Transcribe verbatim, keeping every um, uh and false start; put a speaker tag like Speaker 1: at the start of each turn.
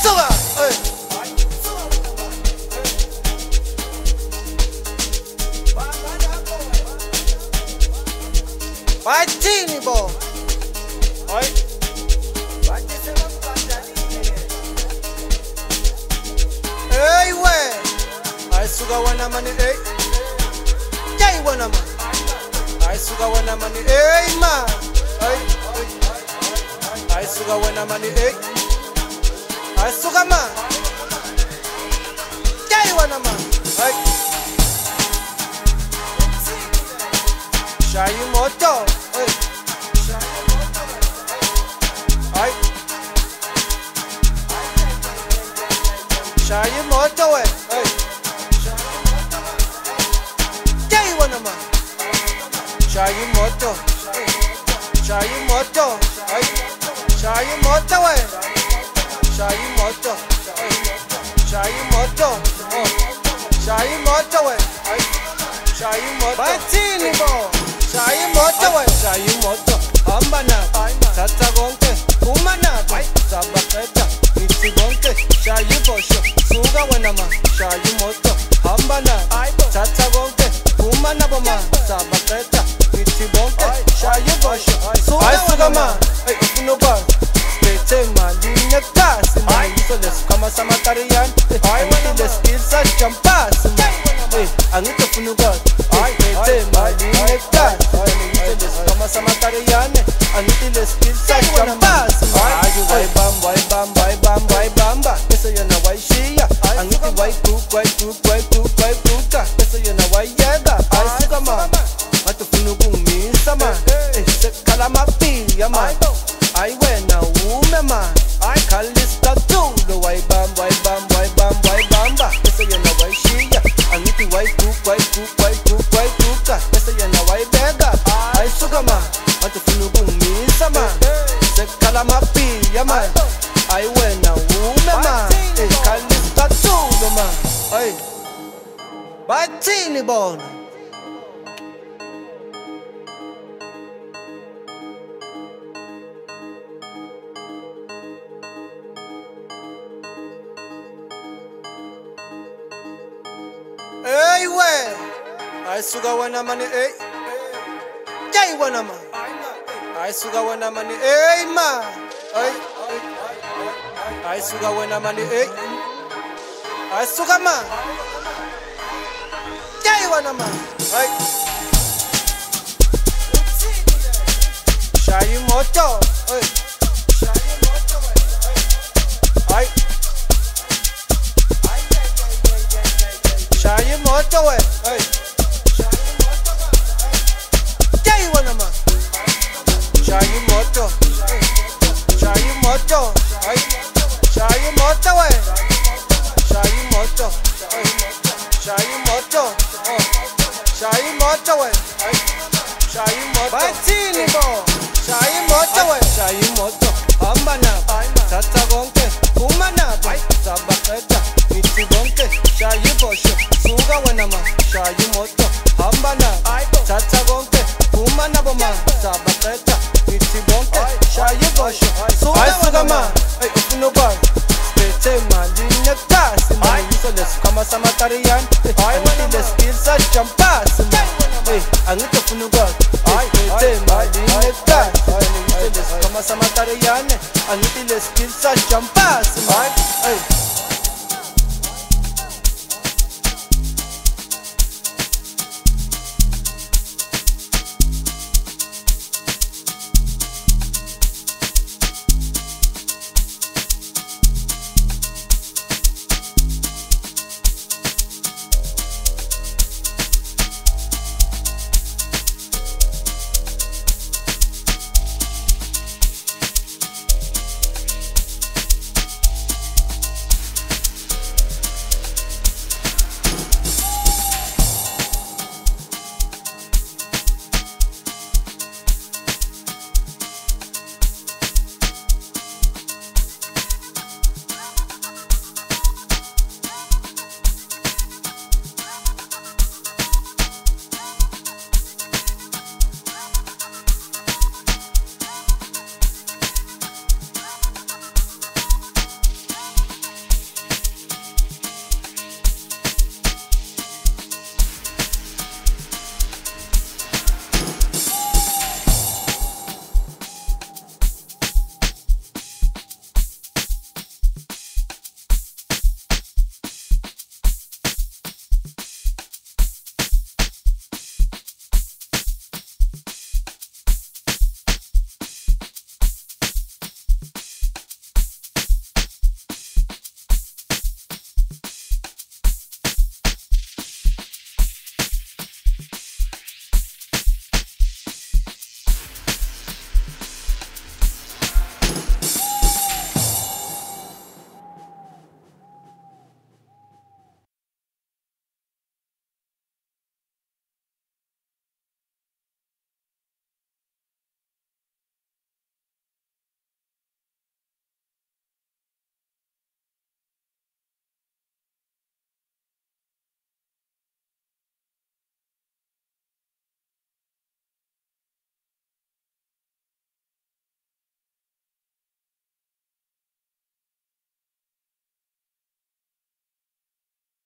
Speaker 1: suka, hey. Bathini bo, hey. Hey we, I suka wana mani, hey. Jai wana man, I suka wana mani, hey man, hey. I suka wana mani, hey. I suka man, jai wana man, hey. Shayi moto, hey. Hey. Shayi moto, hey. Hey. Jai wana man, shayi moto, shayi moto, hey. Shayi moto, hey. Shayi moto, hey. Shayi moto, oh. Shayi moto, hey. Shayi moto, Bathini bo. Shayi moto, hey. Shayi moto, hamba nabo, thatha konke, phuma nabo, zabaqeda, ngithi konke, shayi bosho, suka wena ma, shayi moto, hamba nabo, thatha konke, phuma nabo ma, zabaqeda, ngithi konke, shayi bosho, suka ma, hey ufuna ukwazi, siphethe imali nekutasi, manje ngiso lesikhwama samatariyani, angithi leskills sajampasi, hey angithi ufuna ukwazi, siphethe imali nekutasi. Kama samatariyane, angithi leskills sajampasi. Ayu wayibamba, wayibamba, wayibamba, wayibamba, bese yena wayishiya. Angithi wayiguga, wayiguga, wayiguga, wayiguga, bese yena wayiyeka. Ayisuka ma, ngathi ufuna ukungimisa ma, sekhala amapiya ma. Ayi wena ume ma, khalista tulo. Wayibamba, wayibamba, wayibamba, wayibamba, bese yena wayishiya. Angithi wayiguga, wayiguga, wayiguga, wayiguga, bese yena wayibeka. Ayisuka ma, ngathi ufuna ukungimisa ma, sekhala amapiya ma. Ayi wena ume ma, khalista tulo ma. Hey, Bathini bona. Hey we, I suka wana mani, hey. Jai wana man, I suka wana mani, hey man, hey. I suka wana mani, hey. I suka man, jai wana man, hey. Shayi moto, hey. Hey. Shayi moto, hey. Jai wana man, shayi moto, shayi moto, hey. Shayi moto, hey. Shayi moto, hey. Shayi moto, oh. Shayi moto, hey. Shayi moto, Bathini bo. Shayi moto, hey. Shayi moto, hamba nabo, thatha konke, phuma nabo, zabaqeda, ngithi konke, shayi bosho, suka wena ma, shayi moto, hamba nabo, thatha konke, phuma nabo ma, zabaqeda, ngithi konke, shayi bosho, suka ma, hey ufuna ukwazi, siphethe imali nekutasi, manje ngiso lesikhwama samatariyani, angithi leskills sajampasi, hey angithi ufuna ukwazi, siphethe imali nekutasi, angithi lesikhwama samatariyani, angithi leskills sajampasi, hey.